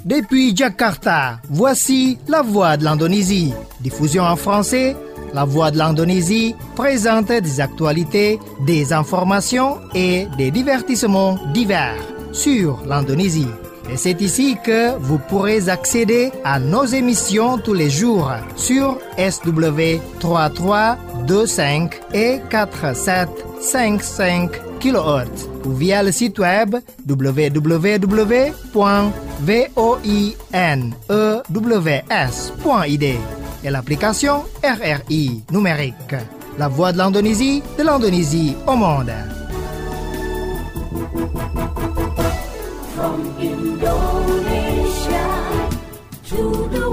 Depuis Jakarta, voici La Voix de l'Indonésie. Diffusion en français, La Voix de l'Indonésie présente des actualités, des informations et des divertissements divers sur l'Indonésie. Et c'est ici que vous pourrez accéder à nos émissions tous les jours sur SW 3325 et 4755 kHz ou via le site web www.voinews.id et l'application RRI numérique. La Voix de l'Indonésie au monde. From Indonesia to the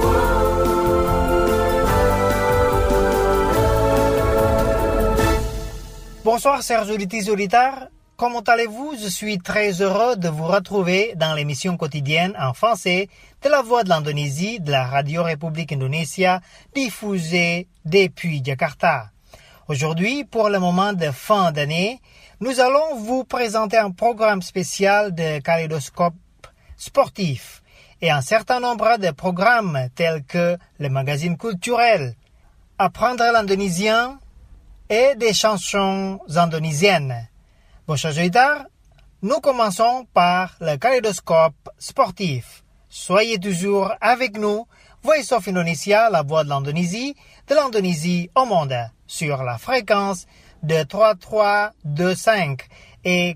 world. Bonsoir chers auditeurs, comment allez-vous? Je suis très heureux de vous retrouver dans l'émission quotidienne en français de La Voix de l'Indonésie de la Radio République Indonésia diffusée depuis Jakarta. Aujourd'hui, pour le moment de fin d'année, nous allons vous présenter un programme spécial de kaléidoscope sportif et un certain nombre de programmes tels que le magazine culturel, apprendre l'indonésien et des chansons indonésiennes. Bon, chers auditeurs, nous commençons par le kaléidoscope sportif. Soyez toujours avec nous, Voice of Indonesia, la voix de l'Indonésie au monde, sur la fréquence de 3325 et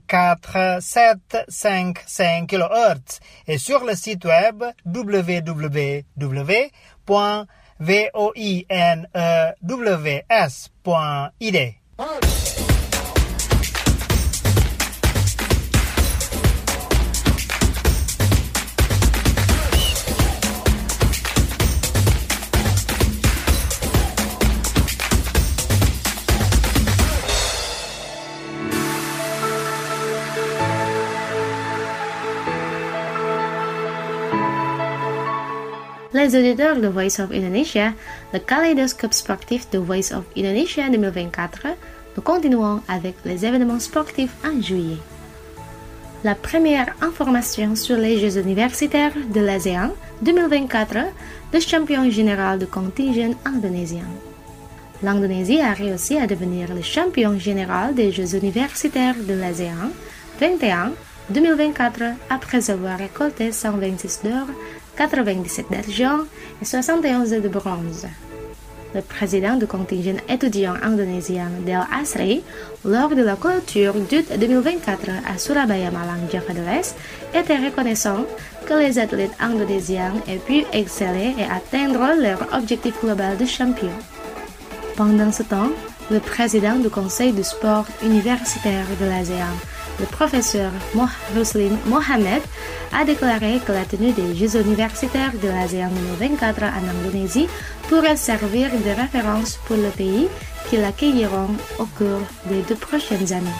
4755 kHz et sur le site web www.voinews.id. Les auditeurs de Voice of Indonesia, le kaléidoscope sportif de Voice of Indonesia 2024, nous continuons avec les événements sportifs en juillet. La première information sur les Jeux universitaires de l'ASEAN 2024, le champion général du contingent indonésien. L'Indonésie a réussi à devenir le champion général des Jeux universitaires de l'ASEAN 2024 après avoir récolté 126 d'or, 97 d'argent et 71 de bronze. Le président du contingent étudiant indonésien Del Asri, lors de la clôture d'août 2024 à Surabaya, Malang, Java de l'Est, était reconnaissant que les athlètes indonésiens aient pu exceller et atteindre leur objectif global de champion. Pendant ce temps, le président du conseil du sport universitaire de l'ASEAN, le professeur Ruslim Mohammed, a déclaré que la tenue des Jeux universitaires de l'ASEAN 2024 en Indonésie pourrait servir de référence pour le pays qui l'accueilleront au cours des 2 prochaines années.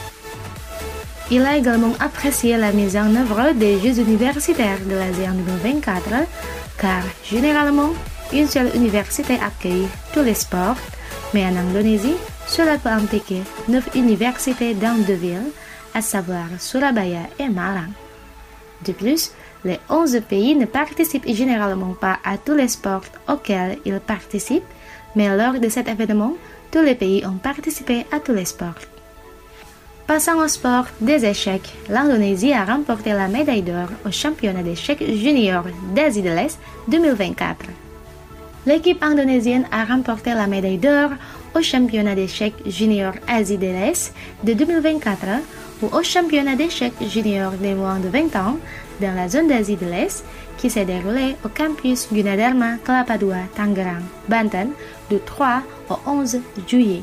Il a également apprécié la mise en œuvre des Jeux universitaires de l'ASEAN 2024 car généralement, une seule université accueille tous les sports, mais en Indonésie, cela peut impliquer 9 universités dans 2 villes, à savoir Surabaya et Malang. De plus, les 11 pays ne participent généralement pas à tous les sports auxquels ils participent, mais lors de cet événement, tous les pays ont participé à tous les sports. Passant au sport des échecs, l'Indonésie a remporté la médaille d'or au championnat d'échecs junior d'Asie de l'Est 2024. L'équipe indonésienne a remporté la médaille d'or au championnat d'échecs junior Asie de l'Est de 2024 ou au championnat d'échecs junior des moins de 20 ans dans la zone d'Asie de l'Est qui s'est déroulé au campus Gunadarma Kelapa II, Tangerang, Banten, du 3 au 11 juillet.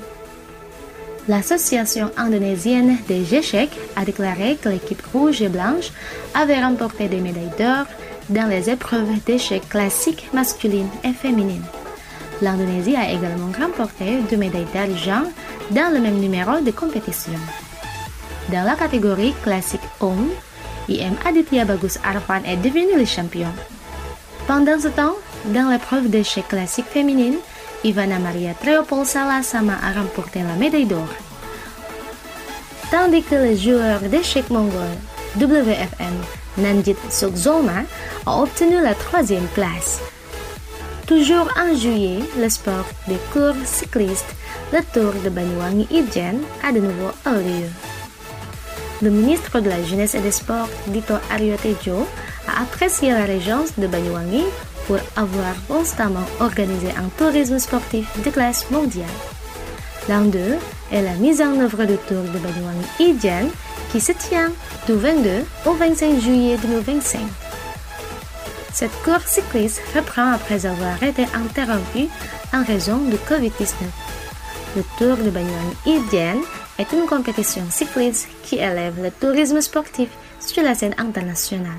L'association indonésienne des échecs a déclaré que l'équipe rouge et blanche avait remporté des médailles d'or dans les épreuves d'échecs classiques masculines et féminines. L'Indonésie a également remporté 2 médailles d'argent dans le même numéro de compétition. Dans la catégorie classique homme, IM Aditya Bagus Arfan est devenu le champion. Pendant ce temps, dans l'épreuve d'échecs classique féminine, Ivana Maria Treopolsala Sama a remporté la médaille d'or. Tandis que le joueur d'échecs mongol WFN Nanjit Sogzoma, a obtenu la 3e place. Toujours en juillet, le sport des courses cyclistes, le Tour de Banyuwangi Ijen, a de nouveau eu lieu. Le ministre de la Jeunesse et des Sports, Dito Aryo Tejo, a apprécié la régence de Banyuwangi pour avoir constamment organisé un tourisme sportif de classe mondiale. L'un d'eux est la mise en œuvre du Tour de Banyuwangi Ijen qui se tient du 22 au 25 juillet 2025. Cette course cycliste reprend après avoir été interrompue en raison du Covid-19. Le Tour de Banyuwangi Ijen est une compétition cycliste qui élève le tourisme sportif sur la scène internationale.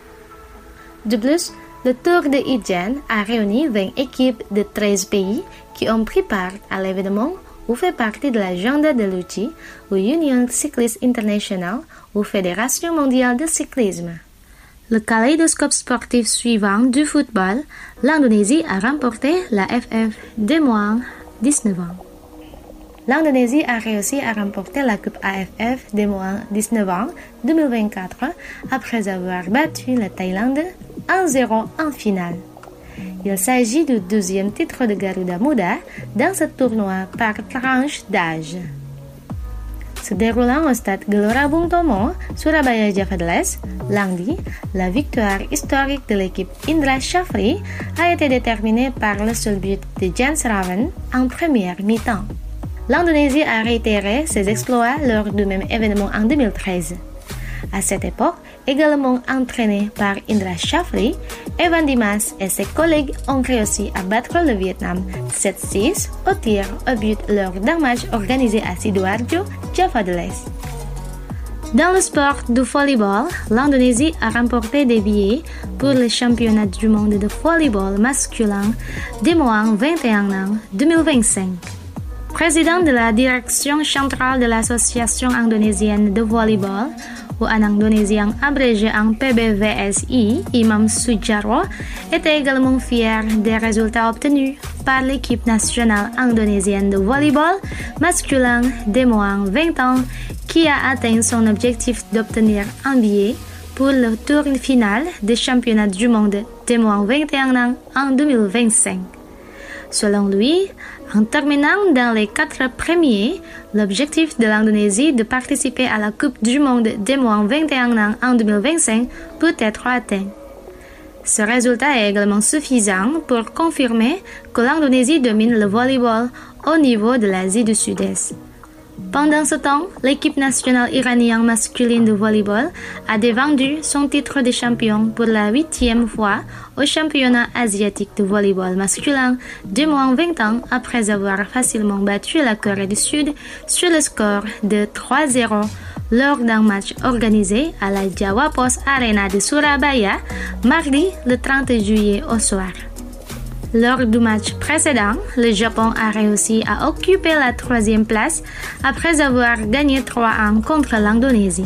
De plus, le Tour de Ijen a réuni 20 équipes de 13 pays qui ont pris part à l'événement ou fait partie de l'agenda de l'UCI ou Union Cycliste International ou Fédération mondiale de cyclisme. Le kaléidoscope sportif suivant du football, l'Indonésie a remporté la FF des moins 19 ans. L'Indonésie a réussi à remporter la Coupe AFF des moins 19 ans 2024 après avoir battu la Thaïlande 1-0 en finale. Il s'agit du 12e titre de Garuda Muda dans ce tournoi par tranche d'âge. Se déroulant au stade Gelora Bung Tomo, Surabaya Java de l'Est, lundi, la victoire historique de l'équipe Indra Shafri a été déterminée par le seul but de Jens Raven en première mi-temps. L'Indonésie a réitéré ses exploits lors du même événement en 2013. À cette époque, également entraîné par Indra Shafri, Evan Dimas et ses collègues ont réussi à battre le Vietnam 7-6 au tir au but lors d'un match organisé à Sidoarjo, Java de l'Est. Dans le sport du volleyball, l'Indonésie a remporté des billets pour le championnat du monde de volleyball masculin des moins 21 ans 2025. Président de la direction centrale de l'Association indonésienne de volleyball, ou en indonésien abrégé en PBVSI, Imam Sujarwo, était également fier des résultats obtenus par l'équipe nationale indonésienne de volleyball masculin des moins 20 ans qui a atteint son objectif d'obtenir un billet pour le tour final des championnats du monde des moins 21 ans en 2025. Selon lui, en terminant dans les 4 premiers, l'objectif de l'Indonésie de participer à la Coupe du Monde des moins 21 ans en 2025 peut être atteint. Ce résultat est également suffisant pour confirmer que l'Indonésie domine le volleyball au niveau de l'Asie du Sud-Est. Pendant ce temps, l'équipe nationale iranienne masculine de volleyball a défendu son titre de champion pour la 8e fois au championnat asiatique de volleyball masculin de moins 20 ans après avoir facilement battu la Corée du Sud sur le score de 3-0 lors d'un match organisé à la Jawa Post Arena de Surabaya mardi le 30 juillet au soir. Lors du match précédent, le Japon a réussi à occuper la 3e place après avoir gagné 3-1 contre l'Indonésie.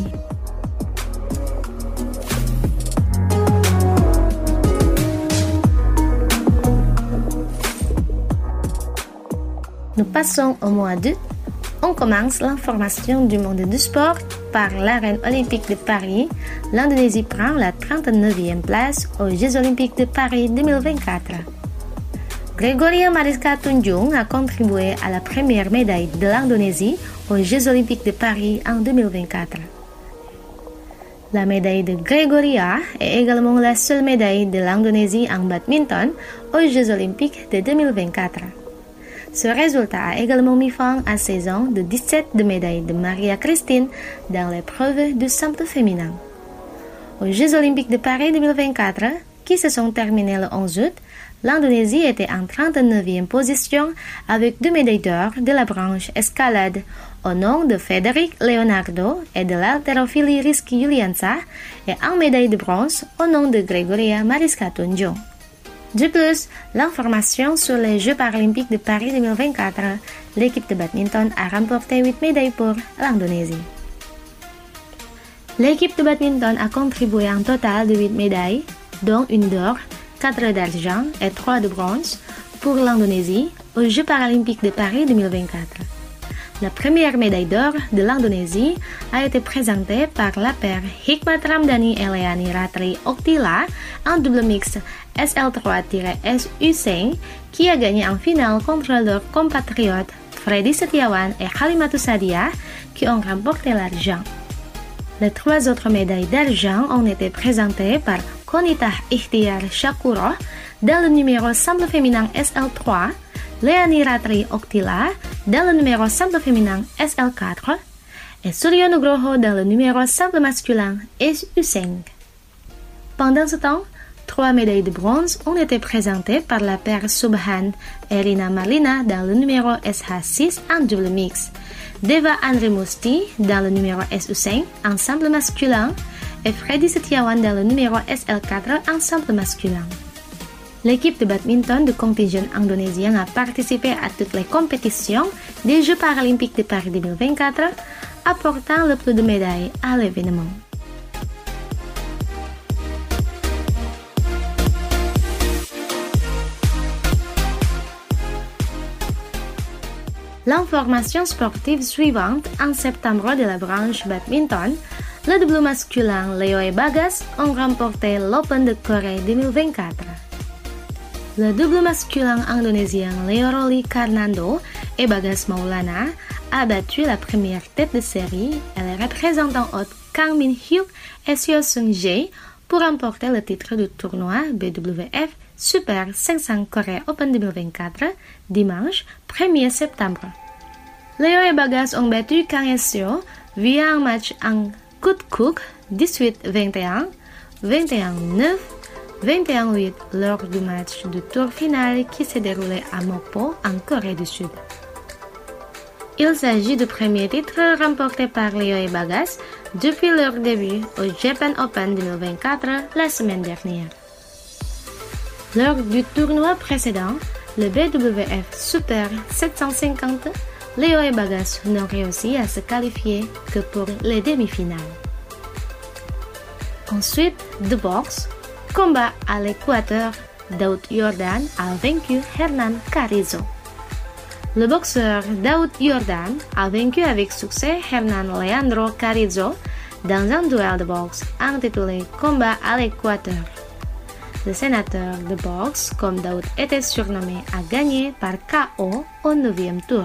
Nous passons au mois d'août. On commence l'information du monde du sport par l'arène olympique de Paris. L'Indonésie prend la 39e place aux Jeux olympiques de Paris 2024. Gregoria Mariska Tunjung a contribué à la première médaille de l'Indonésie aux Jeux olympiques de Paris en 2024. La médaille de Gregoria est également la seule médaille de l'Indonésie en badminton aux Jeux olympiques de 2024. Ce résultat a également mis fin à 16 ans de 17 de médailles de Maria Christine dans l'épreuve du simple féminin. Aux Jeux olympiques de Paris 2024, qui se sont terminés le 11 août, l'Indonésie était en 39e position avec 2 médailles d'or de la branche escalade au nom de Frederick Leonardo et de l'haltérophilie Rizky Yuliansa et 1 médaille de bronze au nom de Gregoria Mariska Tunjung. De plus, l'information sur les Jeux paralympiques de Paris 2024, l'équipe de badminton a remporté 8 médailles pour l'Indonésie. L'équipe de badminton a contribué un total de 8 médailles, dont une d'or, 4 d'argent et 3 de bronze pour l'Indonésie aux Jeux paralympiques de Paris 2024. La première médaille d'or de l'Indonésie a été présentée par la paire Hikmat Ramdhani et Leani Ratri Oktila en double mixte SL3-SU5 qui a gagné en finale contre leurs compatriotes Freddy Setiawan et Halimatou Sadia qui ont remporté l'argent. Les 3 autres médailles d'argent ont été présentées par Konitah Ikhtiar Shakuro dans le numéro simple féminin SL3, Leani Ratri Oktila dans le numéro simple féminin SL4 et Suryo Nugroho dans le numéro simple masculin SU5. Pendant ce temps, 3 médailles de bronze ont été présentées par la paire Subhan et Rina Marlina dans le numéro SH6 en double mix, Deva Andri Musti dans le numéro SU5 en simple masculin et Freddy Setiawan dans le numéro SL4 en simple masculin. L'équipe de badminton du contingent indonésien a participé à toutes les compétitions des Jeux paralympiques de Paris 2024, apportant le plus de médailles à l'événement. L'information sportive suivante, en septembre de la branche badminton, le double masculin Leo et Bagas ont remporté l'Open de Corée 2024. Le double masculin indonésien Leo Rolly Karnando et Bagas Maulana a battu la première tête de série et les représentants hôtes Kang Min-hyuk et Seo Seung-jae pour remporter le titre du tournoi BWF Super 500 Corée Open 2024 dimanche 1er septembre. Leo et Bagas ont battu Kang et Seo via un match en coup de coude 18-21, 21-9, 21-8 lors du match du tour final qui s'est déroulé à Mokpo en Corée du Sud. Il s'agit du premier titre remporté par Leo et Bagas depuis leur début au Japan Open 2024 la semaine dernière. Lors du tournoi précédent, le BWF Super 750, Leo et Bagas n'ont réussi à se qualifier que pour les demi-finales. Ensuite, de boxe, combat à l'équateur, Daoud Yordan a vaincu Hernan Carrizo. Le boxeur Daoud Yordan a vaincu avec succès Hernan Leandro Carrizo dans un duel de boxe intitulé Combat à l'équateur. Le sénateur de boxe, comme Daoud était surnommé, a gagné par KO au 9e tour.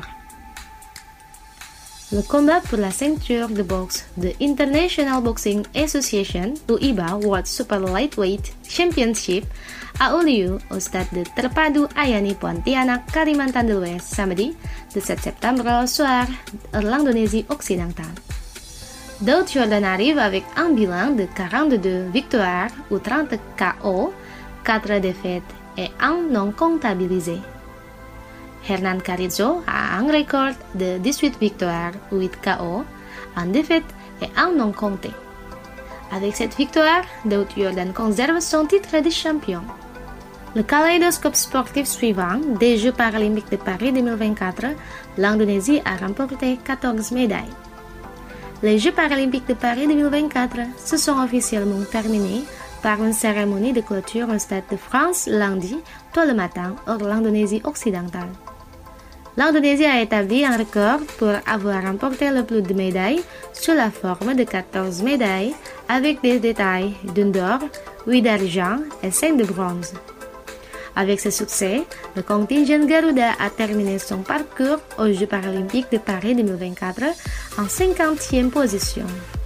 Le combat pour la ceinture de boxe de International Boxing Association ou IBA World Super Lightweight Championship a eu lieu au stade de Terpadu Ayani Pontianak, Kalimantan de l'Ouest, samedi 7 septembre au soir de l'Indonésie occidentale. Daoud Yordan arrive avec un bilan de 42 victoires ou 30 KO, 4 défaites et 1 non comptabilisé. Hernan Carrizo a un record de 18 victoires, 8 KO, 1 défaite et 1 non compté. Avec cette victoire, Daoud Yordan conserve son titre de champion. Le kaléidoscope sportif suivant des Jeux paralympiques de Paris 2024, l'Indonésie a remporté 14 médailles. Les Jeux paralympiques de Paris 2024 se sont officiellement terminés par une cérémonie de clôture au Stade de France lundi, tôt le matin, hors l'Indonésie occidentale. L'Indonésie a établi un record pour avoir remporté le plus de médailles sous la forme de 14 médailles avec des détails d'une d'or, 8 d'argent et 5 de bronze. Avec ce succès, le contingent Garuda a terminé son parcours aux Jeux paralympiques de Paris 2024 en 50e position.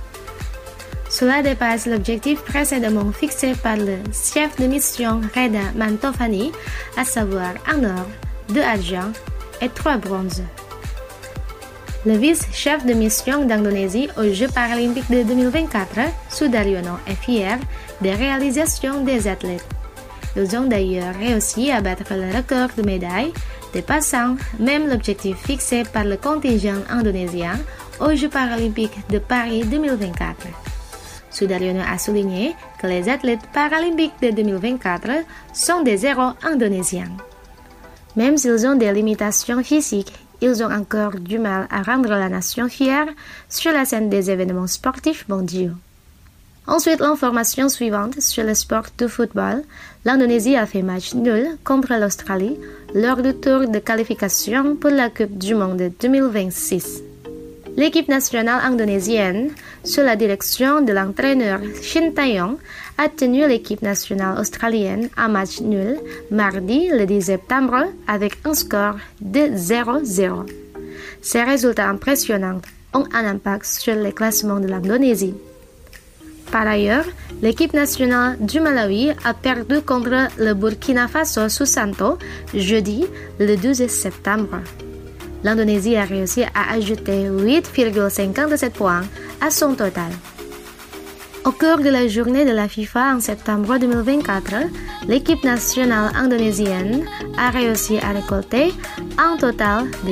Cela dépasse l'objectif précédemment fixé par le chef de mission Reda Mantofani, à savoir 1 or, 2 argent et 3 bronzes. Le vice-chef de mission d'Indonésie aux Jeux paralympiques de 2024, Sudaryono, est fier des réalisations des athlètes. Ils ont d'ailleurs réussi à battre le record de médailles, dépassant même l'objectif fixé par le contingent indonésien aux Jeux paralympiques de Paris 2024. Sudaryono a souligné que les athlètes paralympiques de 2024 sont des héros indonésiens. Même s'ils ont des limitations physiques, ils ont encore du mal à rendre la nation fière sur la scène des événements sportifs mondiaux. Ensuite, l'information suivante sur le sport de football. L'Indonésie a fait match nul contre l'Australie lors du tour de qualification pour la Coupe du Monde 2026. L'équipe nationale indonésienne, sous la direction de l'entraîneur Shin Tae-yong, a tenu l'équipe nationale australienne à match nul mardi le 10 septembre avec un score de 0-0. Ces résultats impressionnants ont un impact sur le classement de l'Indonésie. Par ailleurs, l'équipe nationale du Malawi a perdu contre le Burkina Faso Susanto jeudi le 12 septembre. L'Indonésie a réussi à ajouter 8,57 points à son total. Au cours de la journée de la FIFA en septembre 2024, l'équipe nationale indonésienne a réussi à récolter un total de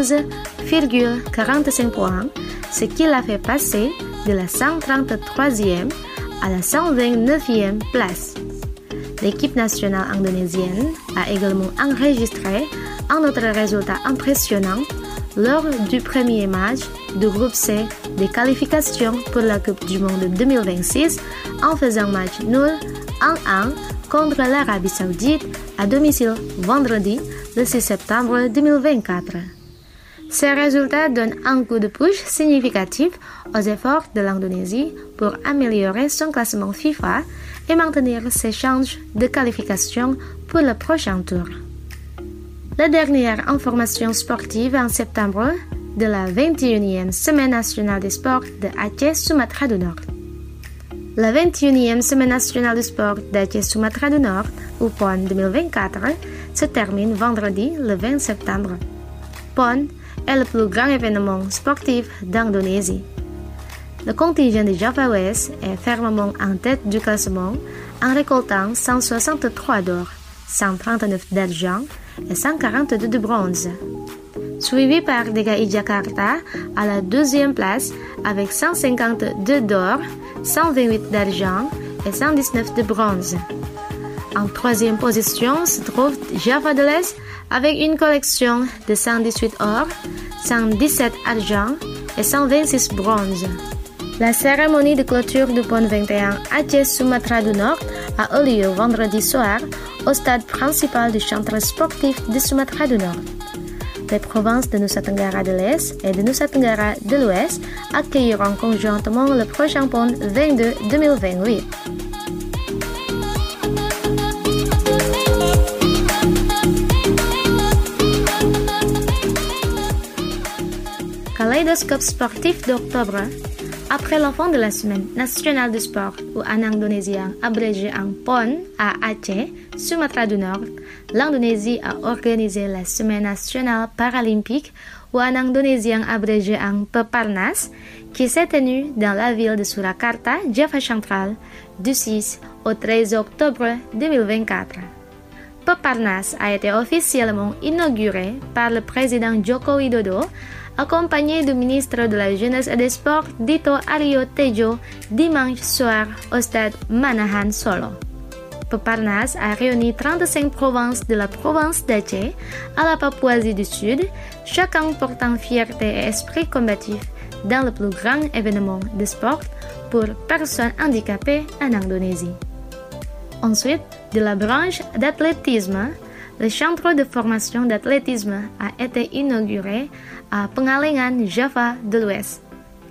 15,45 points, ce qui l'a fait passer de la 133e à la 129e place. L'équipe nationale indonésienne a également enregistré un autre résultat impressionnant lors du premier match du groupe C des qualifications pour la Coupe du Monde 2026 en faisant match nul 1-1 contre l'Arabie Saoudite à domicile vendredi le 6 septembre 2024. Ces résultats donnent un coup de push significatif aux efforts de l'Indonésie pour améliorer son classement FIFA et maintenir ses chances de qualification pour le prochain tour. La dernière information sportive en septembre de la 21e Semaine nationale des sports de Aceh Sumatra du Nord. La 21e Semaine nationale du sport d'Aceh Sumatra du Nord, ou PON 2024, se termine vendredi le 20 septembre. PON est le plus grand événement sportif d'Indonésie. Le contingent de Java West est fermement en tête du classement en récoltant 163 d'or, 139 d'argent et 142 de bronze. Suivi par DKI Jakarta à la deuxième place avec 152 d'or, 128 d'argent et 119 de bronze. En troisième position se trouve Java de l'Est avec une collection de 118 or, 117 argent et 126 bronze. La cérémonie de clôture du PON 21 Aceh Sumatra du Nord a eu lieu vendredi soir au stade principal du centre sportif de Sumatra du Nord. Les provinces de Nusa Tenggara de l'Est et de Nusa Tenggara de l'Ouest accueilleront conjointement le prochain PON 22 2028. Kaléidoscope sportif d'octobre. Après la fin de la Semaine nationale du sport ou en indonésien abrégé en PON à Aceh, Sumatra du Nord, l'Indonésie a organisé la Semaine nationale paralympique ou en indonésien abrégé en Peparnas, qui s'est tenue dans la ville de Surakarta, Java central, du 6 au 13 octobre 2024. Peparnas a été officiellement inauguré par le président Joko Widodo, accompagné du ministre de la Jeunesse et des Sports Dito Aryo Tejo dimanche soir au stade Manahan Solo. Peparnas a réuni 35 provinces de la province d'Aceh à la Papouasie du Sud, chacun portant fierté et esprit combatif dans le plus grand événement de sport pour personnes handicapées en Indonésie. Ensuite, de la branche d'athlétisme, le centre de formation d'athlétisme a été inauguré à Pengalengan, Java de l'Ouest.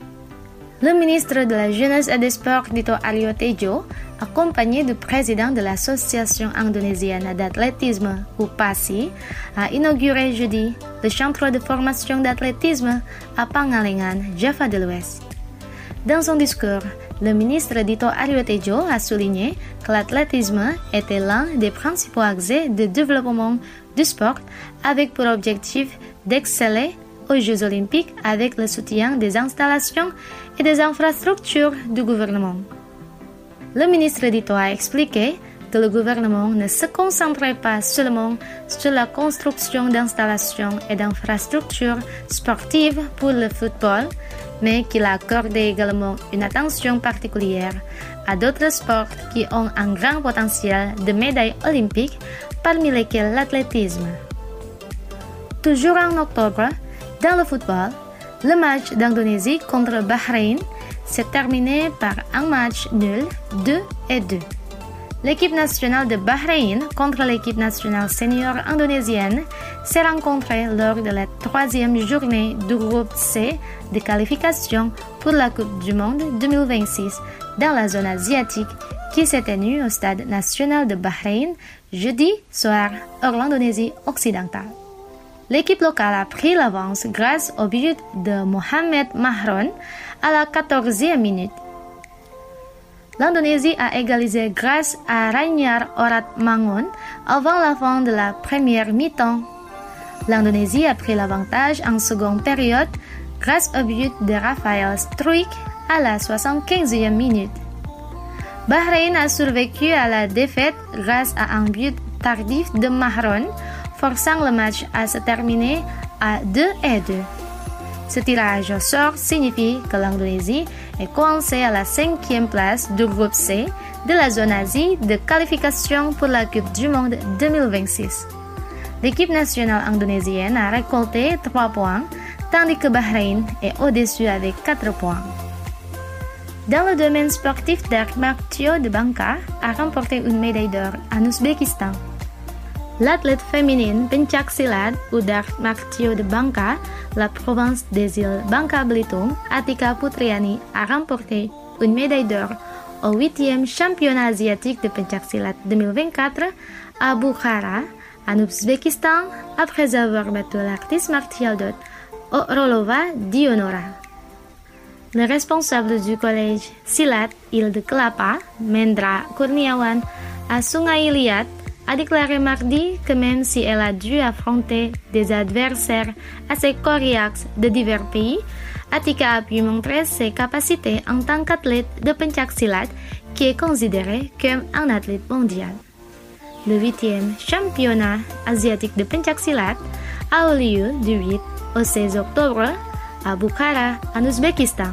Le ministre de la Jeunesse et des Sports Dito Aryo Tejo, accompagné du président de l'Association indonésienne d'athlétisme ou PASI, a inauguré jeudi le centre de formation d'athlétisme à Pengalengan, Java de l'Ouest. Dans son discours, le ministre Dito Aryo Tejo a souligné que l'athlétisme était l'un des principaux axes de développement du sport avec pour objectif d'exceller aux Jeux olympiques avec le soutien des installations et des infrastructures du gouvernement. Le ministre Dito a expliqué que le gouvernement ne se concentrait pas seulement sur la construction d'installations et d'infrastructures sportives pour le football, mais qu'il a accordé également une attention particulière à d'autres sports qui ont un grand potentiel de médailles olympiques, parmi lesquels l'athlétisme. Toujours en octobre, dans le football, le match d'Indonésie contre Bahreïn s'est terminée par un match nul 2-2. L'équipe nationale de Bahreïn contre l'équipe nationale senior indonésienne s'est rencontrée lors de la 3e journée du groupe C de qualification pour la Coupe du Monde 2026 dans la zone asiatique qui s'est tenue au stade national de Bahreïn jeudi soir heure l'Indonésie occidentale. L'équipe locale a pris l'avance grâce au but de Mohamed Mahron à la 14e minute. L'Indonésie a égalisé grâce à Ranyar Oratmangun avant la fin de la première mi-temps. L'Indonésie a pris l'avantage en seconde période grâce au but de Rafael Struijk à la 75e minute. Bahreïn a survécu à la défaite grâce à un but tardif de Mahron, forçant le match à se terminer à 2-2. Ce tirage au sort signifie que l'Indonésie est coincée à la 5e place du groupe C de la zone Asie de qualification pour la Coupe du Monde 2026. L'équipe nationale indonésienne a récolté 3 points, tandis que Bahreïn est au-dessus avec 4 points. Dans le domaine sportif, Dark Martio de Bangka a remporté une médaille d'or en Ouzbékistan. L'athlète féminine pencaksilat ou Dark Martio de Bangka, la province des îles Bangka-Belitung, Atika Putriani a remporté une médaille d'or au 8e championnat asiatique de pencaksilat 2024 à Bukhara, en Ouzbékistan, après avoir battu l'artiste martial d'hôte Orolova Dionora. Le responsable du collège Silat Île de Kelapa, Mendra Kurniawan, à Sungai Liat, a déclaré mardi que même si elle a dû affronter des adversaires assez coriaces de divers pays, Atika a pu montrer ses capacités en tant qu'athlète de pencaksilat qui est considéré comme un athlète mondial. Le 8e championnat asiatique de pencaksilat a eu lieu du 8 au 16 octobre à Bukhara, en Ouzbékistan.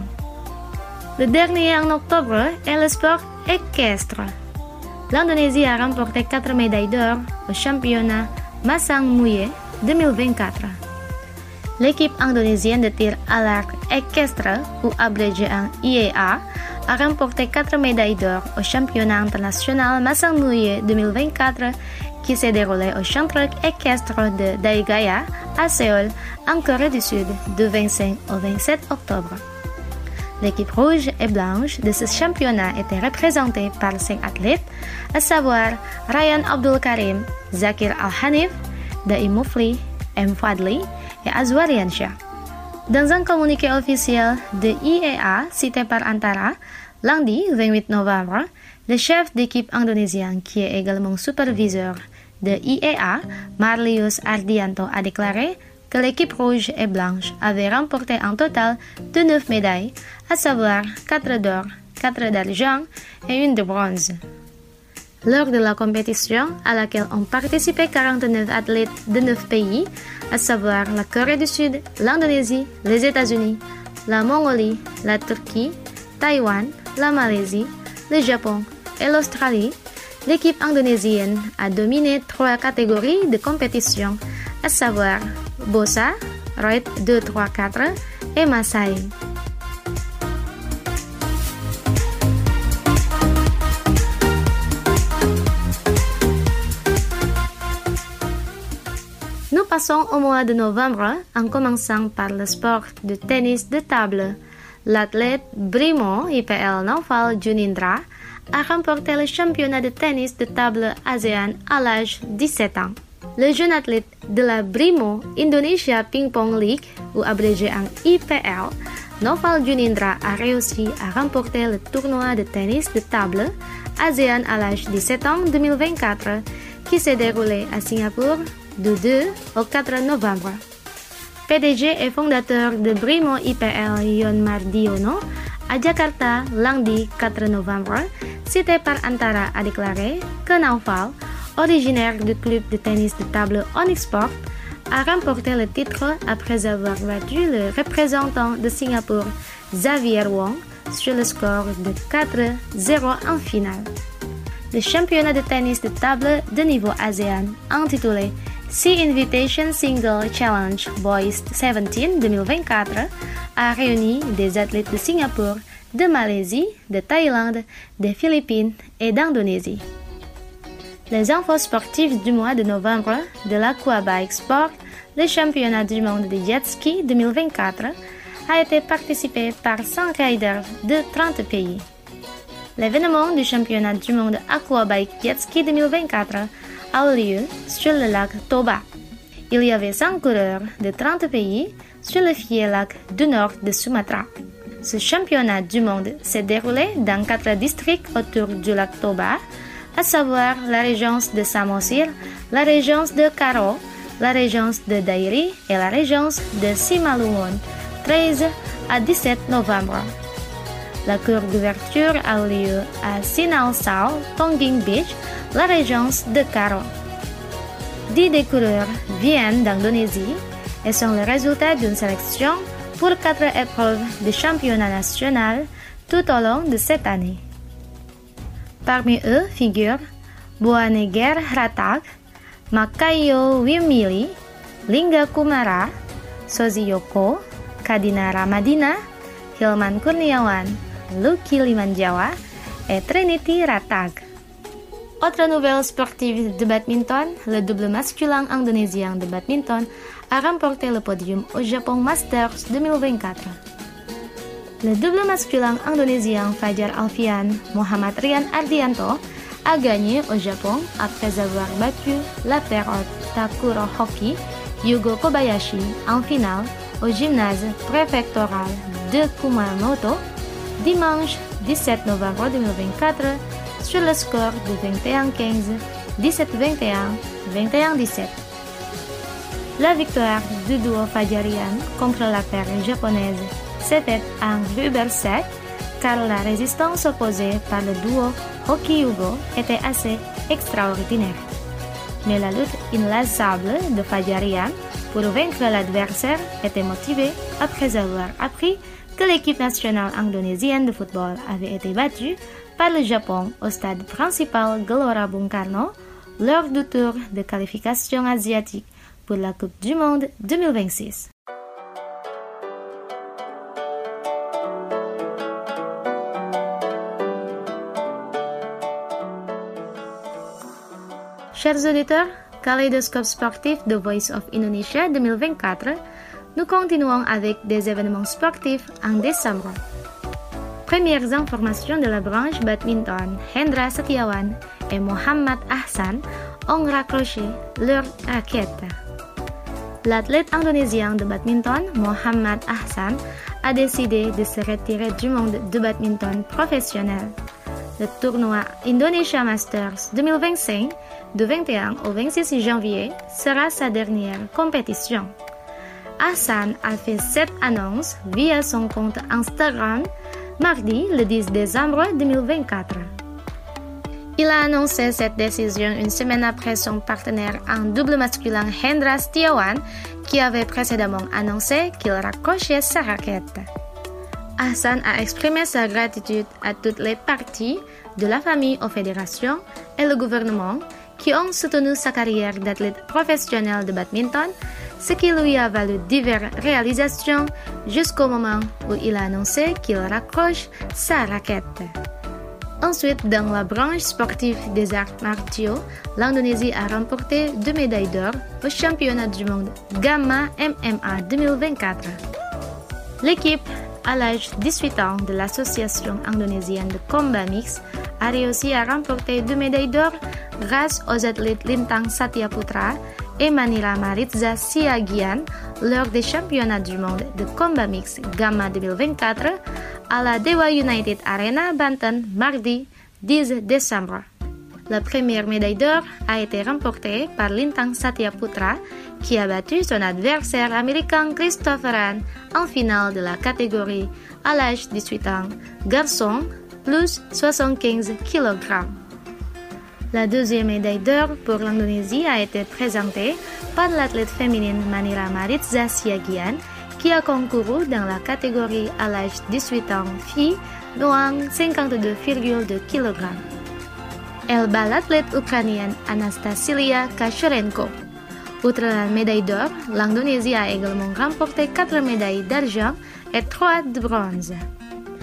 Le dernier en octobre est le sport équestre. L'Indonésie a remporté 4 médailles d'or au championnat Masang Muye 2024. L'équipe indonésienne de tir à l'arc équestre, ou abrégé en IEA, a remporté 4 médailles d'or au championnat international Masang Muye 2024 qui s'est déroulé au centre équestre de Daegaya à Séoul, en Corée du Sud, du 25 au 27 octobre. L'équipe rouge et blanche de ce championnat était représentée par 5 athlètes, à savoir Ryan Abdul Karim, Zakir Al-Hanif, Daim Mufli, M. Fadli et Azwarian Shah. Dans un communiqué officiel de IEA cité par Antara, lundi 28 novembre, le chef d'équipe indonésien qui est également superviseur de IEA, Marlius Ardianto, a déclaré que l'équipe rouge et blanche avait remporté un total de 9 médailles, à savoir 4 d'or, 4 d'argent et 1 de bronze. Lors de la compétition, à laquelle ont participé 49 athlètes de 9 pays, à savoir la Corée du Sud, l'Indonésie, les États-Unis, la Mongolie, la Turquie, Taïwan, la Malaisie, le Japon et l'Australie, l'équipe indonésienne a dominé 3 catégories de compétition, à savoir Bosa, Roid 2, 3, 4 et Masai. Nous passons au mois de novembre en commençant par le sport de tennis de table. L'athlète Brimo IPL Naufal Junindra a remporté le championnat de tennis de table ASEAN à l'âge de 17 ans. Le jeune athlète de la Brimo Indonesia Ping Pong League, ou abrégé en IPL, Naufal Junindra a réussi à remporter le tournoi de tennis de table ASEAN à l'âge de 17 ans 2024 qui s'est déroulé à Singapour du 2 au 4 novembre. PDG et fondateur de Brimo IPL Yon Mardiono à Jakarta lundi 4 novembre, cité par Antara, a déclaré que Naufal, originaire du club de tennis de table Onyx Sport, a remporté le titre après avoir battu le représentant de Singapour, Xavier Wong, sur le score de 4-0 en finale. Le championnat de tennis de table de niveau ASEAN, intitulé Sea Invitation Single Challenge Boys 17 2024, a réuni des athlètes de Singapour, de Malaisie, de Thaïlande, des Philippines et d'Indonésie. Les infos sportives du mois de novembre de l'Aquabike Sport, le championnat du monde de jet ski 2024, a été participé par 100 riders de 30 pays. L'événement du championnat du monde Aquabike Jet Ski 2024 a eu lieu sur le lac Toba. Il y avait 100 coureurs de 30 pays sur le fier lac du nord de Sumatra. Ce championnat du monde s'est déroulé dans 4 districts autour du lac Toba, à savoir la région de Samosir, la région de Karo, la région de Dairi et la région de Simalungun, 13 à 17 novembre. La course d'ouverture a eu lieu à Sinausau, Tongging Beach, la région de Karo. 10 des coureurs viennent d'Indonésie et sont le résultat d'une sélection pour 4 épreuves de championnat national tout au long de cette année. Parmi eux figurent Buaneger Ratag, Makayo Wimili, Lingga Kumara, Soziyoko, Kadina Ramadina, Hilman Kurniawan, Lucky Limanjawa et Trinity Ratag. Autre nouvelle sportive de badminton, le double masculin indonésien de badminton a remporté le podium au Japon Masters 2024. Le double masculin indonésien Fajar Alfian Muhammad Rian Ardianto a gagné au Japon après avoir battu la paire Takuro Hoki Yugo Kobayashi en finale au gymnase préfectoral de Kumamoto dimanche 17 novembre 2024 sur le score de 21-15, 17-21, 21-17. La victoire du duo Fajarian contre la paire japonaise s'est faite en rubber set car la résistance opposée par le duo Hoki-Yugo était assez extraordinaire. Mais la lutte inlassable de Fajarian pour vaincre l'adversaire était motivée après avoir appris que l'équipe nationale indonésienne de football avait été battue par le Japon au stade principal Gelora Bung Karno lors du tour de qualification asiatique pour la Coupe du Monde 2026. Chers auditeurs, Kaléidoscope sportif de Voice of Indonesia 2024, nous continuons avec des événements sportifs en décembre. Premières informations de la branche badminton, Hendra Setiawan et Muhammad Ahsan ont raccroché leur raquette. L'athlète indonésien de badminton, Muhammad Ahsan, a décidé de se retirer du monde du badminton professionnel. Le tournoi Indonesia Masters 2025, du 21 au 26 janvier, sera sa dernière compétition. Ahsan a fait cette annonce via son compte Instagram mardi le 10 décembre 2024. Il a annoncé cette décision une semaine après son partenaire en double masculin Hendra Setiawan qui avait précédemment annoncé qu'il raccrochait sa raquette. Ahsan a exprimé sa gratitude à toutes les parties de la famille aux fédérations et le gouvernement qui ont soutenu sa carrière d'athlète professionnel de badminton, ce qui lui a valu diverses réalisations jusqu'au moment où il a annoncé qu'il raccroche sa raquette. Ensuite, dans la branche sportive des arts martiaux, l'Indonésie a remporté 2 médailles d'or au championnat du monde Gamma MMA 2024. L'équipe, à l'âge de 18 ans de l'Association indonésienne de combat mixte, a réussi à remporter 2 médailles d'or grâce aux athlètes Lintang Satyaputra et Manira Maritza Siagian lors des championnats du monde de combat mixte Gamma 2024 à la Dewa United Arena Banten mardi 10 décembre. La première médaille d'or a été remportée par Lintang Satyaputra qui a battu son adversaire américain Christopher en finale de la catégorie à l'âge de 18 ans, garçon plus 75 kg. La deuxième médaille d'or pour l'Indonésie a été présentée par l'athlète féminine Manira Maritza Siagian qui a concouru dans la catégorie à l'âge de 18 ans filles, noant 52,2 kg. Elle bat l'athlète ukrainienne Anastasia Kashurenko. Outre la médaille d'or, l'Indonésie a également remporté 4 médailles d'argent et 3 de bronze.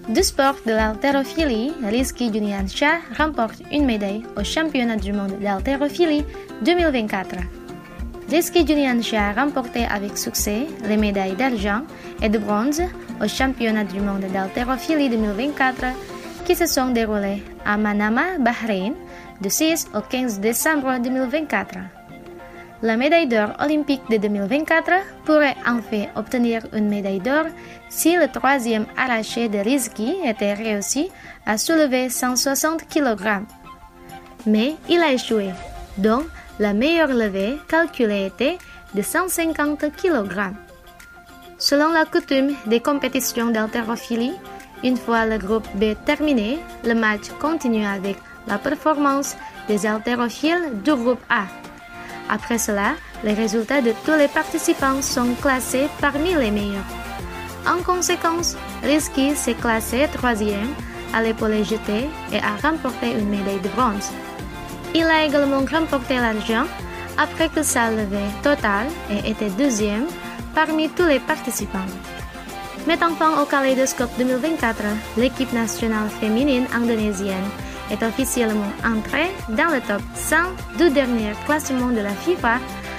Du sport de l'haltérophilie, Rizky Juniansyah remporte une médaille au championnat du monde d'haltérophilie 2024. Rizky Juniansyah a remporté avec succès les médailles d'argent et de bronze au championnat du monde d'haltérophilie 2024 qui se sont déroulés à Manama, Bahreïn, du 6 au 15 décembre 2024. La médaille d'or olympique de 2024 pourrait en fait obtenir une médaille d'or si le troisième arraché de Rizky était réussi à soulever 160 kg. Mais il a échoué, donc la meilleure levée calculée était de 150 kg. Selon la coutume des compétitions d'haltérophilie, une fois le groupe B terminé, le match continue avec la performance des haltérophiles du groupe A. Après cela, les résultats de tous les participants sont classés parmi les meilleurs. En conséquence, Rizky s'est classé troisième à l'épaule jetée et a remporté une médaille de bronze. Il a également remporté l'argent après que sa levée totale ait été deuxième parmi tous les participants. Mettant fin au Kaléidoscope 2024, l'équipe nationale féminine indonésienne est officiellement entrée dans le top 100 du dernier classement de la FIFA,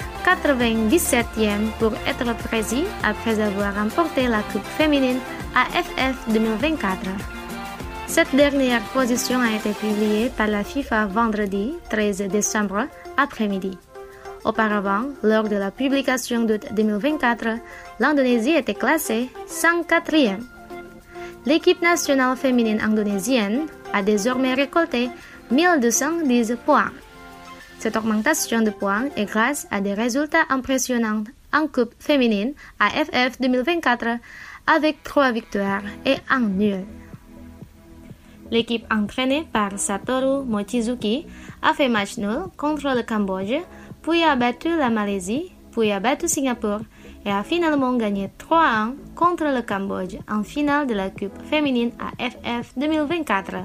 97e pour être précis après avoir remporté la Coupe féminine AFF 2024. Cette dernière position a été publiée par la FIFA vendredi 13 décembre après-midi. Auparavant, lors de la publication d'août 2024, l'Indonésie était classée 104e. L'équipe nationale féminine indonésienne a désormais récolté 1210 points. Cette augmentation de points est grâce à des résultats impressionnants en Coupe féminine AFF 2024 avec 3 victoires et 1 nul. L'équipe entraînée par Satoru Mochizuki a fait match nul contre le Cambodge, puis a battu la Malaisie, puis a battu Singapour et a finalement gagné 3-1 contre le Cambodge en finale de la Coupe féminine AFF 2024.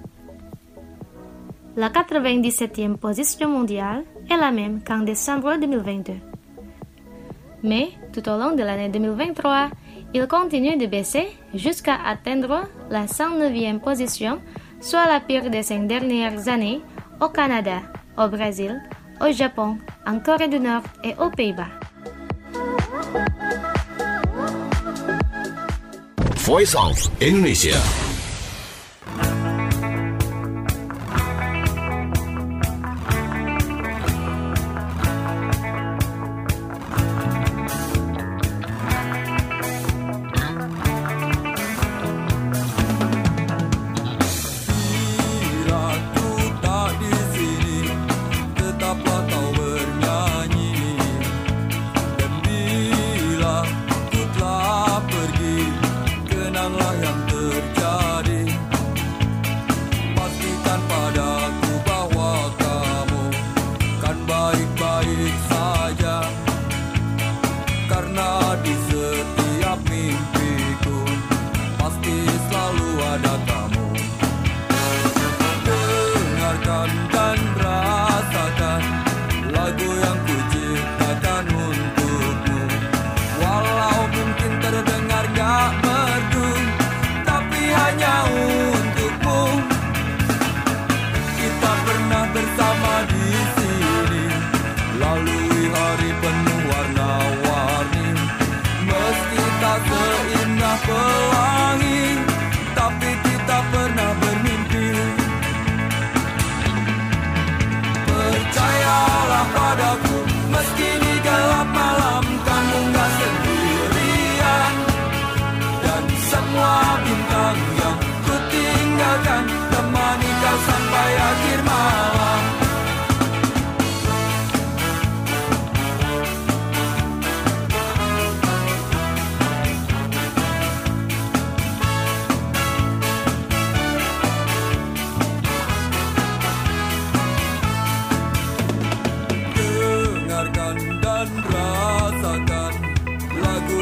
La 97e position mondiale est la même qu'en décembre 2022. Mais tout au long de l'année 2023, il continue de baisser jusqu'à atteindre la 109e position, soit la pire des 5 dernières années, au Canada, au Brésil, au Japon, en Corée du Nord et aux Pays-Bas. Voice of Indonesia.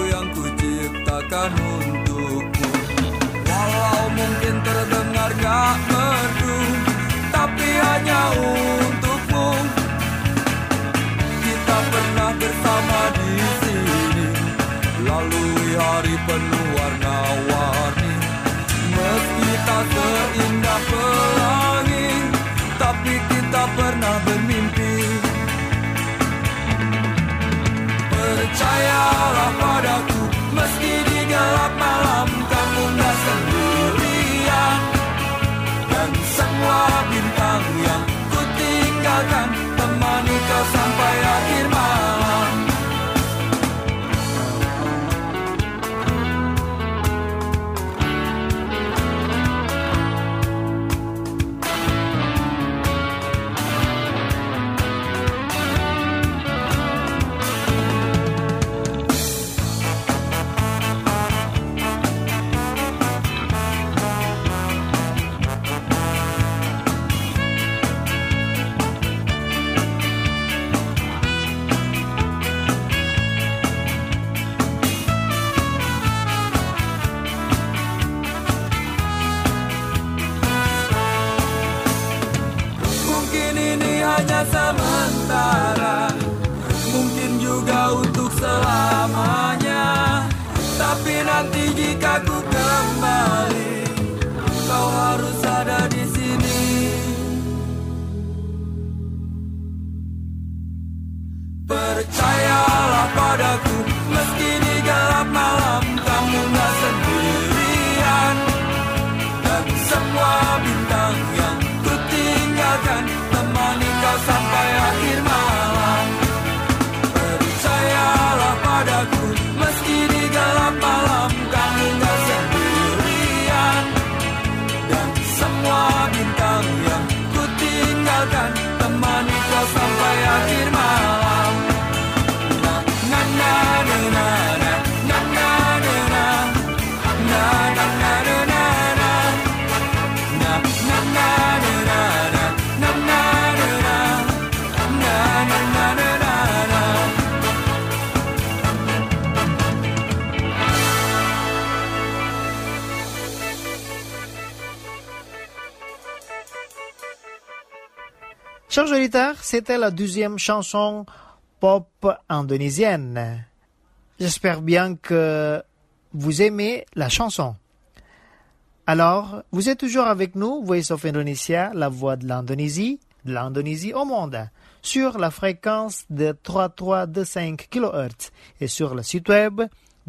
Untukku, walau mungkin terdengar gak nanti jika ku kembali, kau harus ada di sini. Percayalah padaku, meski di gelap malam kamu gak sendirian. Dan semua bintang yang ku tinggalkan temani kau sampai akhir malam. Percayalah padaku, meski di gelap malam kamu gak sendirian. Dan semua bintang yang ku tinggalkan temani kau sampai akhir malam. Chers auditeurs, c'était la 12e chanson pop indonésienne. J'espère bien que vous aimez la chanson. Alors, vous êtes toujours avec nous, Voice of Indonesia, la voix de l'Indonésie au monde, sur la fréquence de 3325 kHz et sur le site web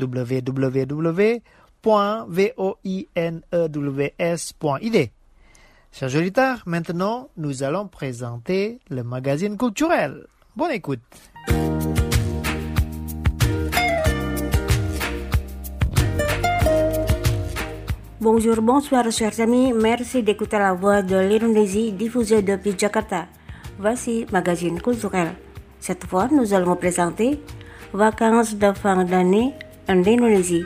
www.voinews.id. Chers auditeurs, maintenant, nous allons présenter le magazine culturel. Bonne écoute. Bonjour, bonsoir chers amis, merci d'écouter la voix de l'Indonésie diffusée depuis Jakarta. Voici Magazine culturel. Cette fois, nous allons vous présenter Vacances de fin d'année en Indonésie.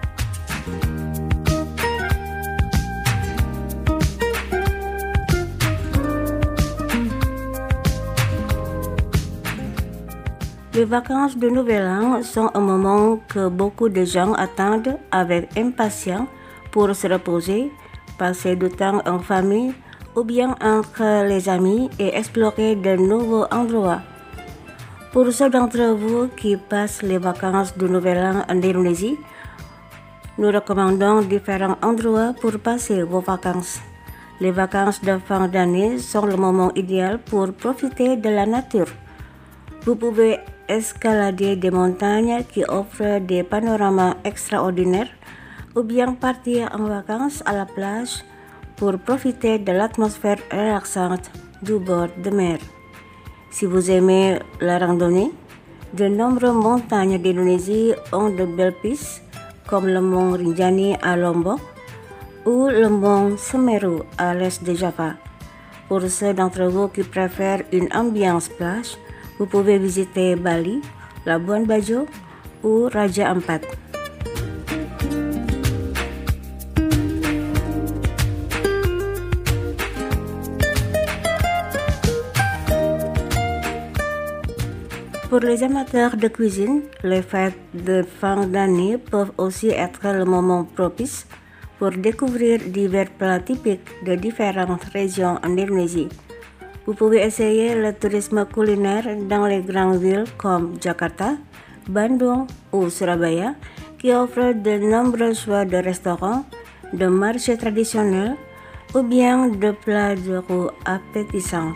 Les vacances de Nouvel An sont un moment que beaucoup de gens attendent avec impatience pour se reposer, passer du temps en famille ou bien entre les amis et explorer de nouveaux endroits. Pour ceux d'entre vous qui passent les vacances de Nouvel An en Indonésie, nous recommandons différents endroits pour passer vos vacances. Les vacances de fin d'année sont le moment idéal pour profiter de la nature. Vous pouvez escalader des montagnes qui offrent des panoramas extraordinaires ou bien partir en vacances à la plage pour profiter de l'atmosphère relaxante du bord de mer. Si vous aimez la randonnée, de nombreuses montagnes d'Indonésie ont de belles pistes comme le mont Rinjani à Lombok ou le mont Semeru à l'est de Java. Pour ceux d'entre vous qui préfèrent une ambiance plage, vous pouvez visiter Bali, Labuan Bajo ou Raja Ampat. Pour les amateurs de cuisine, les fêtes de fin d'année peuvent aussi être le moment propice pour découvrir divers plats typiques de différentes régions en Indonésie. Vous pouvez essayer le tourisme culinaire dans les grandes villes comme Jakarta, Bandung ou Surabaya, qui offrent de nombreux choix de restaurants, de marchés traditionnels ou bien de plats de rue appétissants.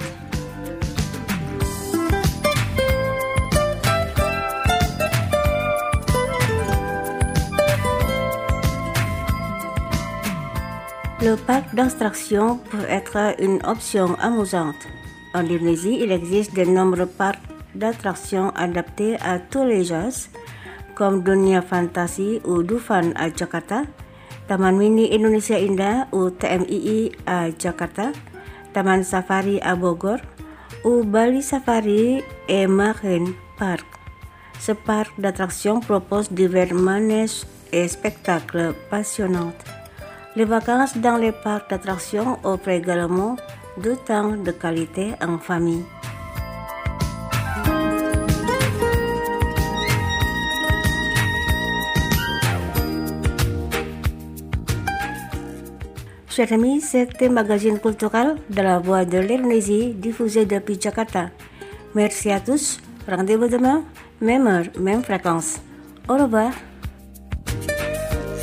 Le parc d'attractions peut être une option amusante. En Indonésie, il existe de nombreux parcs d'attractions adaptés à tous les âges, comme Dunia Fantasi ou Dufan à Jakarta, Taman Mini Indonesia Indah ou TMII à Jakarta, Taman Safari à Bogor ou Bali Safari et Marine Park. Ce parc d'attractions propose divers manèges et spectacles passionnants. Les vacances dans les parcs d'attractions offrent également du temps de qualité en famille. Chers amis, c'était Magazine culturel de la Voix de l'Indonésie diffusé depuis Jakarta. Merci à tous. Rendez-vous demain, même heure, même fréquence. Au revoir.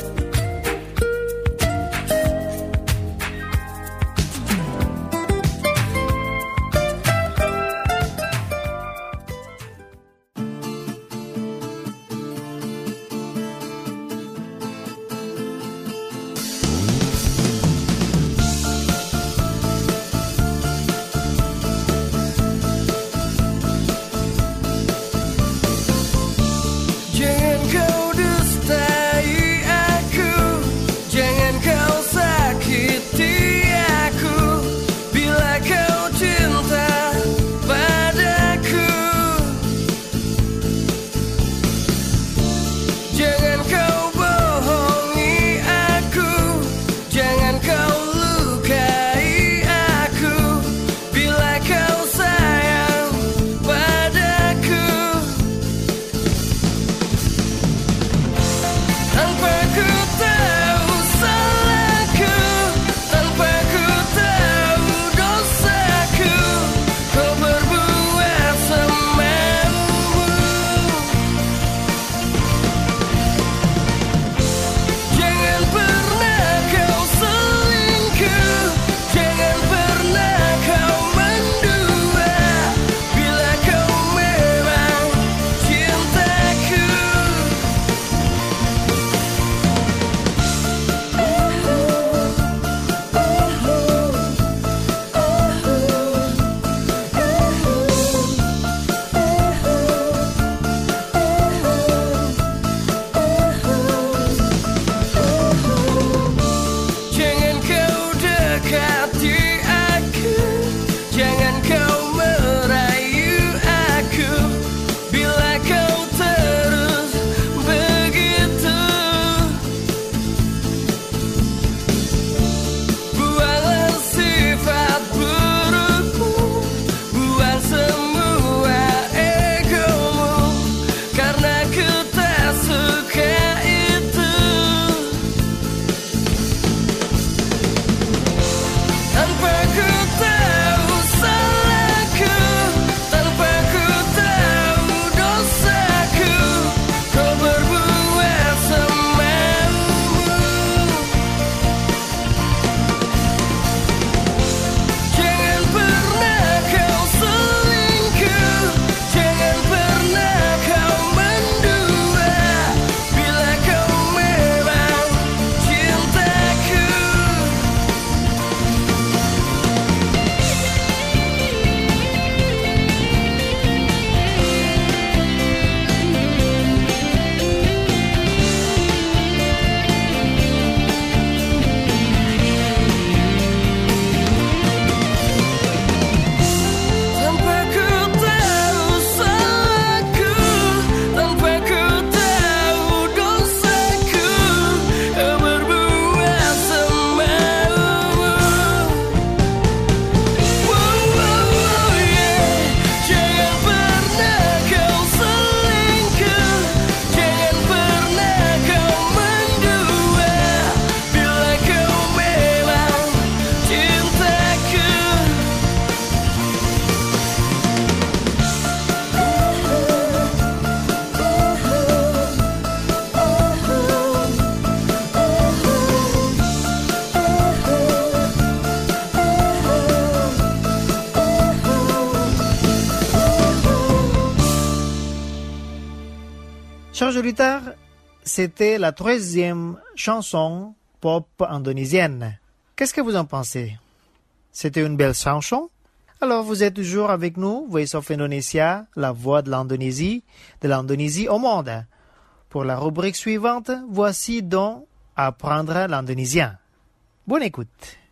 Chers auditeurs, c'était la 3e chanson pop indonésienne. Qu'est-ce que vous en pensez? C'était une belle chanson? Alors, vous êtes toujours avec nous, Voice of Indonesia, la voix de l'Indonésie au monde. Pour la rubrique suivante, voici donc apprendre l'indonésien. Bonne écoute.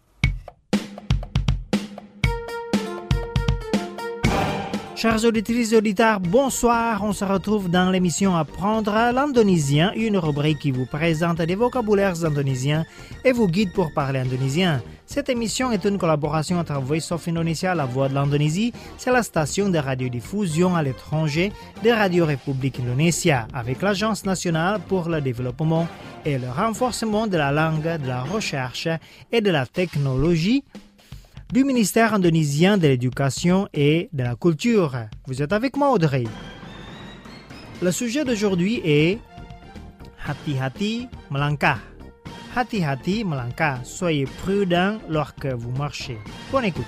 Chers auditrices et auditeurs, bonsoir. On se retrouve dans l'émission Apprendre l'indonésien, une rubrique qui vous présente des vocabulaires indonésiens et vous guide pour parler indonésien. Cette émission est une collaboration entre Voice of Indonesia, la voix de l'Indonésie, c'est la station de radiodiffusion à l'étranger de Radio République Indonesia, avec l'Agence nationale pour le développement et le renforcement de la langue, de la recherche et de la technologie du ministère indonésien de l'Éducation et de la Culture. Vous êtes avec moi, Audrey. Le sujet d'aujourd'hui est hati-hati melangkah. Hati-hati melangkah. Soyez prudent lorsque vous marchez. Bonne écoute.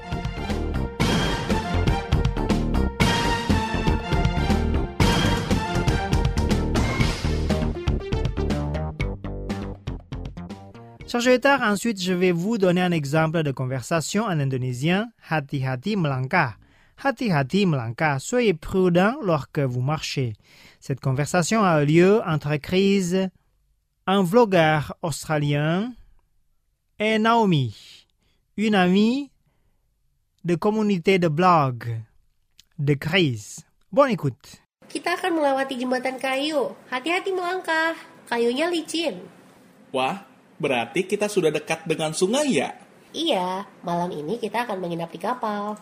Chers auditeurs, ensuite, je vais vous donner un exemple de conversation en indonésien. Hati-hati melangkah. Hati-hati melangkah. Soyez prudent lorsque vous marchez. Cette conversation a eu lieu entre Chris, un vlogueur australien, et Naomi, une amie de communauté de blog de Chris. Bonne écoute. Kita akan melewati jembatan kayu. Hati-hati melangkah. Kayunya licin. Wah, berarti kita sudah dekat dengan sungai ya? Iya, malam ini kita akan menginap di kapal.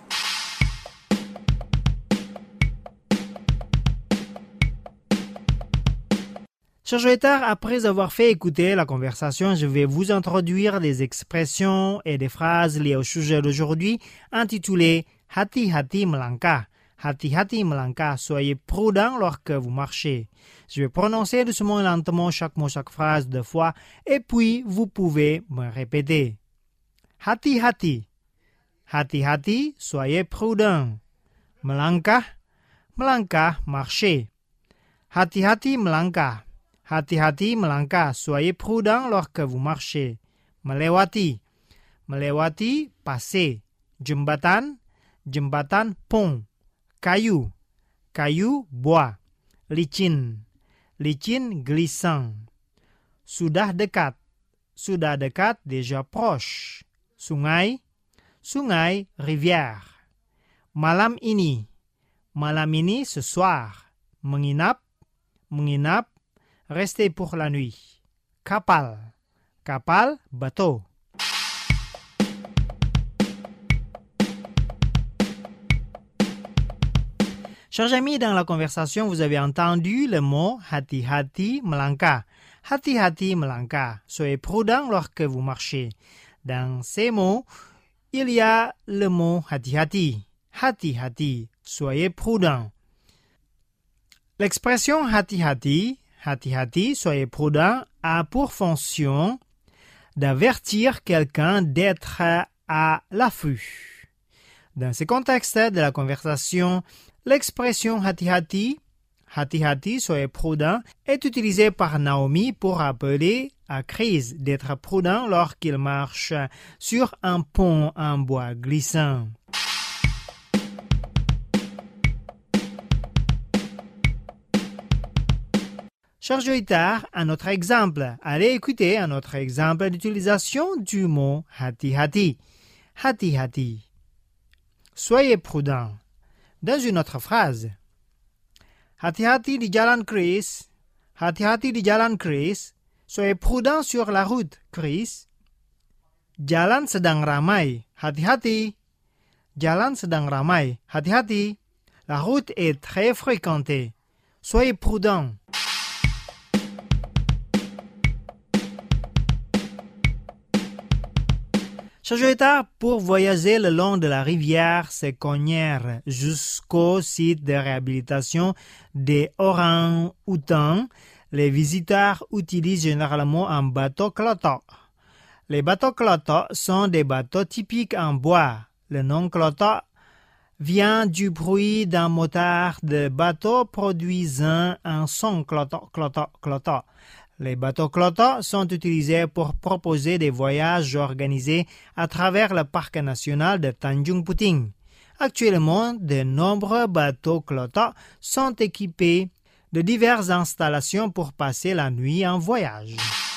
Chers auditeurs, après avoir fait écouter la conversation, je vais vous introduire des expressions et des phrases liées au sujet d'aujourd'hui intitulées Hati-hati melangkah. Hati-hati melangkah. Soyez prudent lorsque vous marchez. Je vais prononcer doucement et lentement chaque mot, chaque phrase 2 fois, et puis vous pouvez me répéter. Hati-hati. Hati-hati, soyez prudent. Melangkah. Melangkah, marcher. Hati-hati melangkah. Hati-hati melangkah. Soyez prudent lorsque vous marchez. Melewati. Melewati, passer. Jembatan. Jembatan, pont. Kayu. Kayu, bois. Licin. Licin, glissant. Sudah dekat. Sudah dekat, déjà proche. Sungai. Sungai, rivière. Malam ini. Malam ini, ce soir. Menginap. Menginap, rester pour la nuit. Kapal. Kapal, bateau. Chers amis, dans la conversation, vous avez entendu le mot hati-hati melangkah. Hati-hati melangkah. Soyez prudent lorsque vous marchez. Dans ces mots, il y a le mot hati-hati. Hati-hati. Soyez prudent. L'expression hati-hati, hati-hati, soyez prudent, a pour fonction d'avertir quelqu'un d'être à l'affût. Dans ce contexte de la conversation, l'expression hati-hati, hati-hati, soyez prudent, est utilisée par Naomi pour rappeler à Chris d'être prudent lorsqu'il marche sur un pont en bois glissant. Chers auditeurs, un autre exemple. Allez écouter un autre exemple d'utilisation du mot hati-hati. Hati-hati. Soyez prudent. Dans une autre phrase. Hati-hati di jalan, Chris. Hati-hati di jalan, Chris. Soyez prudent sur la route, Chris. Jalan sedang ramai. Hati-hati. Jalan sedang ramai. Hati-hati. La route est très fréquentée. Soyez prudent. Chers auditeurs, pour voyager le long de la rivière Seconyaire jusqu'au site de réhabilitation des orang-outans, les visiteurs utilisent généralement un bateau klotok. Les bateaux klotok sont des bateaux typiques en bois. Le nom klotok vient du bruit d'un moteur de bateau produisant un son cloto. Les bateaux cloto sont utilisés pour proposer des voyages organisés à travers le parc national de Tanjung Puting. Actuellement, de nombreux bateaux cloto sont équipés de diverses installations pour passer la nuit en voyage.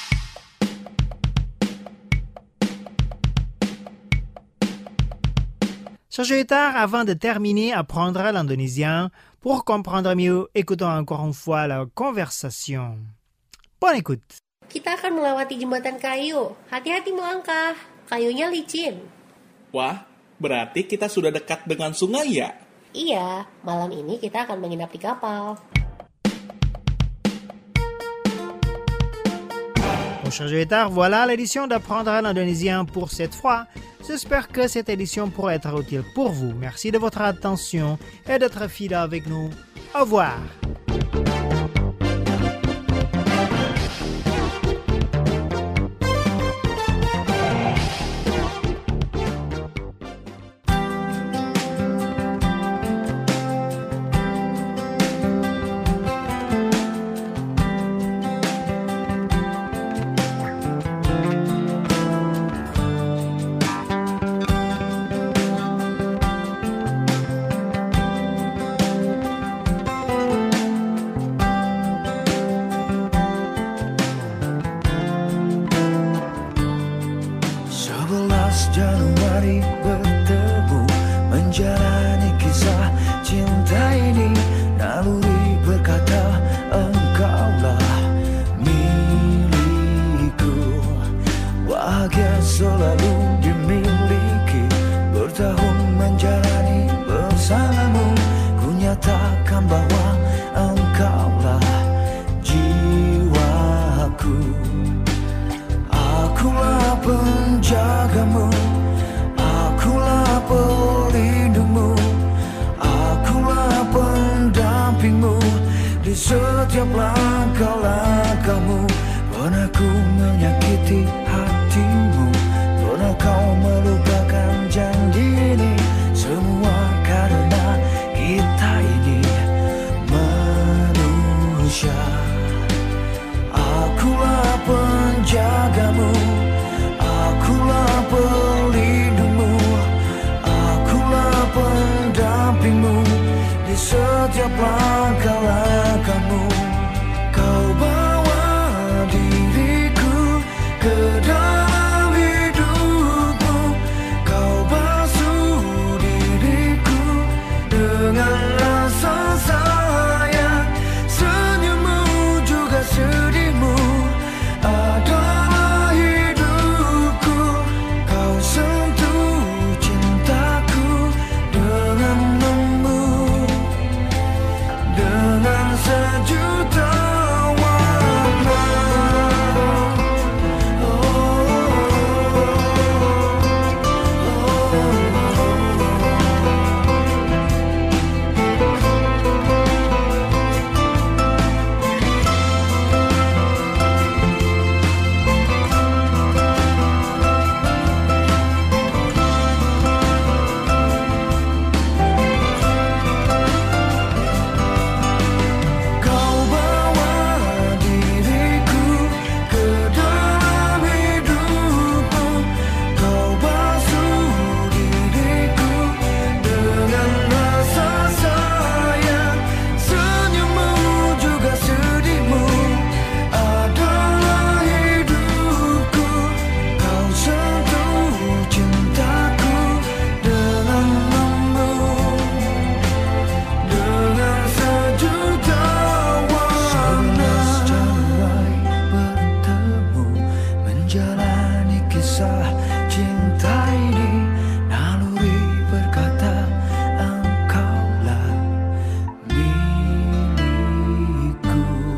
Chers auditeurs, avant de terminer, apprendre l'indonésien. Pour comprendre mieux, écoutons encore une fois la conversation. Bonne écoute. Kita akan melewati jembatan kayu. Hati-hati melangkah. Kayunya licin. Wah, berarti kita sudah dekat dengan sungai ya? Iya, malam ini kita akan menginap di kapal. Bon, chers auditeurs, voilà l'édition d'apprendre l'indonésien pour cette fois. J'espère que cette édition pourra être utile pour vous. Merci de votre attention et d'être fidèle avec nous. Au revoir. Januari bertemu menjalani kisah cinta ini. Naluri berkata engkaulah milikku. Bahagia selalu dimiliki. Bertahun menjalani bersamamu. Ku nyatakan bahwa engkaulah jiwaku. Akulah penjagamu, akulah pelindungmu, akulah pendampingmu di setiap langkah-langkahmu. Pernah ku menyakiti hatimu, pernah kau melupakan janji ini. Semua karena kita ini manusia. Akulah penjagamu, akulah pelindungmu, akulah pendampingmu di setiap langkah-langkahmu. Kau bawa diriku ke dalam hidupmu, kau basuh diriku dengan rasa sayang. Senyummu juga sedihmu adalah hidupku. Kau sentuh cintaku dengan lembut, dengan sejuta warna. Kau bawa diriku ke dalam hidupmu, kau basuh diriku dengan rasa sayang. Senyummu juga sedihmu adalah hidupku. Kau sentuh cintaku dengan lembut, dengan sejuta warna. 11 Januari bertemu menjalani kisah cinta ini. Naluri berkata engkaulah milikku.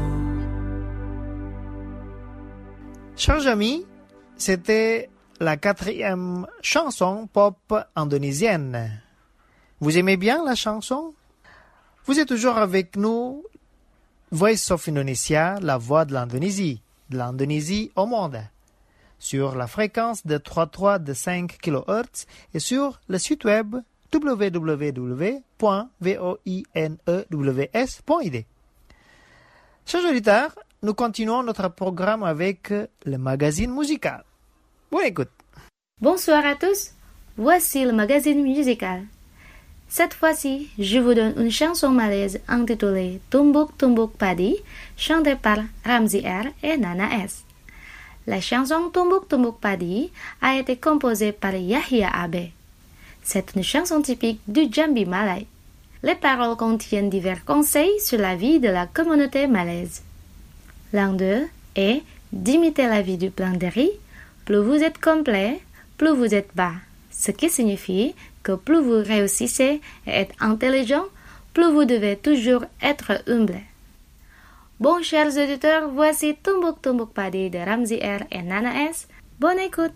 Chers amis, c'était la 4e chanson pop indonésienne. Vous aimez bien la chanson? Vous êtes toujours avec nous, Voice of Indonesia, la voix de l'Indonésie au monde, sur la fréquence de 33 de 5 kHz et sur le site web www.voinews.id. Chers auditeurs, nous continuons notre programme avec le magazine musical. Bonne écoute. Bonsoir à tous, voici le magazine musical. Cette fois-ci, je vous donne une chanson malaise intitulée Tumbuk Tumbuk Padi, chantée par Ramzy R et Nana S. La chanson Tumbuk Tumbuk Padi a été composée par Yahya Abe. C'est une chanson typique du Jambi malais. Les paroles contiennent divers conseils sur la vie de la communauté malaise. L'un d'eux est d'imiter la vie du plant de riz. Plus vous êtes complet, plus vous êtes bas. Ce qui signifie que plus vous réussissez et êtes intelligent, plus vous devez toujours être humble. Bon, chers auditeurs, voici Tumbuk Tumbuk Padi de Ramzy R et Nana S. Bonne écoute!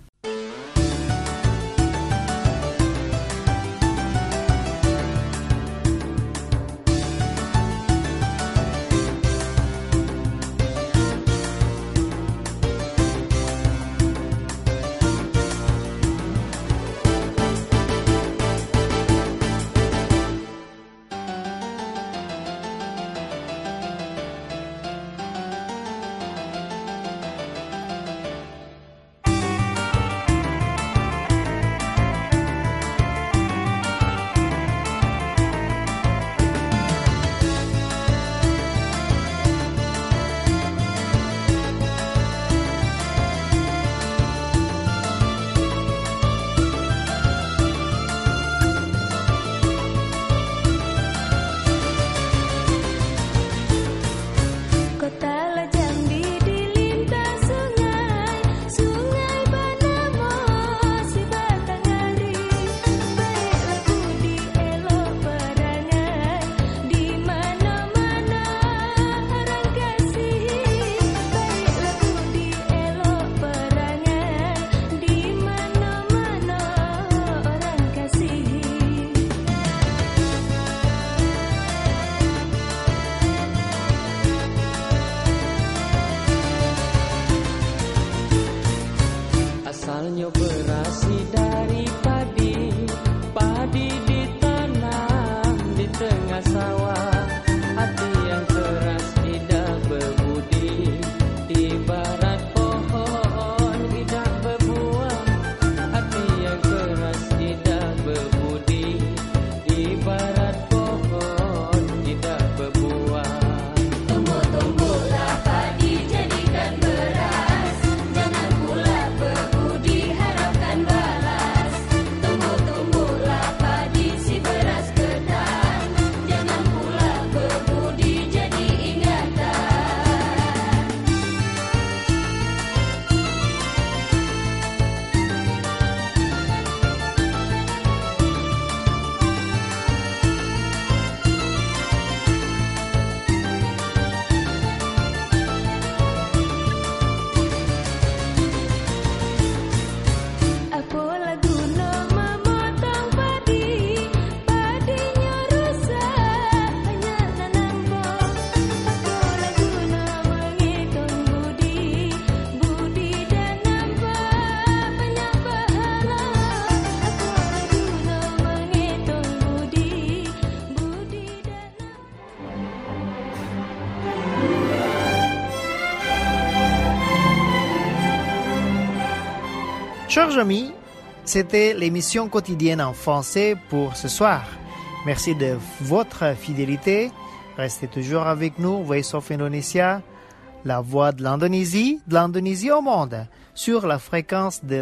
Chers amis, c'était l'émission quotidienne en français pour ce soir. Merci de votre fidélité. Restez toujours avec nous, Voice of Indonesia, la voix de l'Indonésie au monde, sur la fréquence de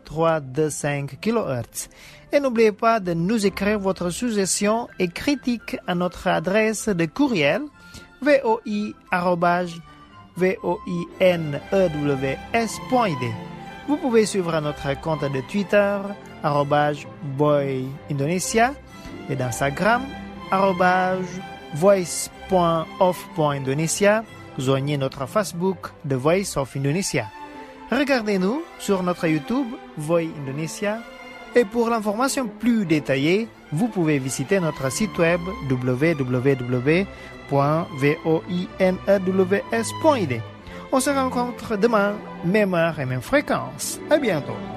3325 kHz. Et n'oubliez pas de nous écrire votre suggestion et critique à notre adresse de courriel voi@voinews.id. Vous pouvez suivre notre compte de Twitter @voiindonesia et d'Instagram @voice.of.indonesia. Joignez notre Facebook The Voice of Indonesia. Regardez-nous sur notre YouTube Voi Indonesia. Et pour l'information plus détaillée, vous pouvez visiter notre site web www.voinews.id. On se rencontre demain, même heure et même fréquence. À bientôt.